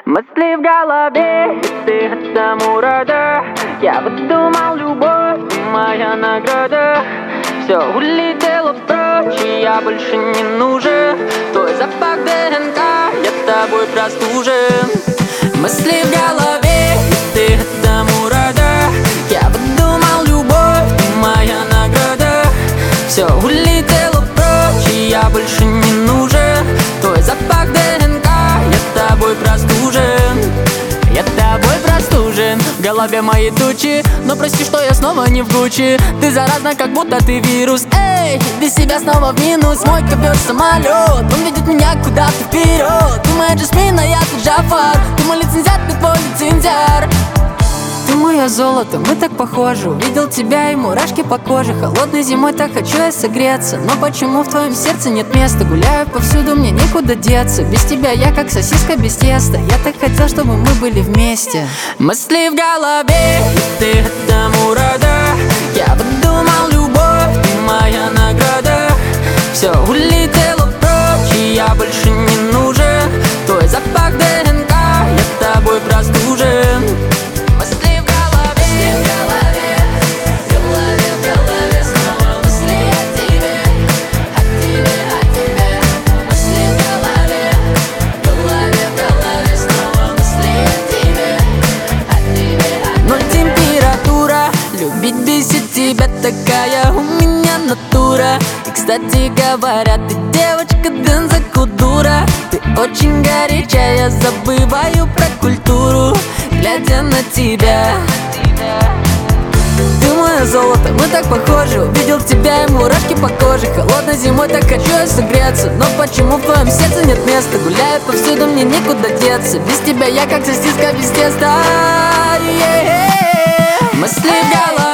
Мысли в голове, и ты этому рада. Я выдумал любовь, ты моя награда. Все улетело прочь, и я больше не нужен. Твой запах ДНК, я тобой простужен. Мысли в голове, и ты этому рада. Я выдумал любовь, ты моя награда. Все улетело прочь, и я больше не нужен. Твой запах ДНК, я тобой простужен. Я тобой простужен. В голове мои тучи, но прости, что я снова не в Гуччи. Ты заразна, как будто ты вирус. Эй, без себя снова в минус. Мой ковер самолет, он ведет меня куда-то вперед. Ты моя Джасмина, я тут Джафар. Ты мой лицензиат, ты твой лицензиар. Ты мое золото, мы так похожи. Увидел тебя и мурашки по коже. Холодной зимой так хочу я согреться. Но почему в твоем сердце нет места? Гуляю повсюду, мне некуда деться. Без тебя я как сосиска без теста. Я так хотел, чтобы мы были вместе. Мысли в голове, и ты этому рада. Я выдумал любовь, ты моя награда. Все улетело прочь, и я больше не нужен. Твой запах ДНК, я тобой простужен. Бесит тебя такая у меня натура. И, кстати говоря, ты девочка Дензаку дура. Ты очень горячая, я забываю про культуру, глядя на тебя. Ты мое золото, мы так похожи. Увидел тебя и мурашки по коже. Холодной зимой так хочу я согреться. Но почему в твоем сердце нет места? Гуляю повсюду, мне некуда деться. Без тебя я как сосиска без теста. Мысли в голове.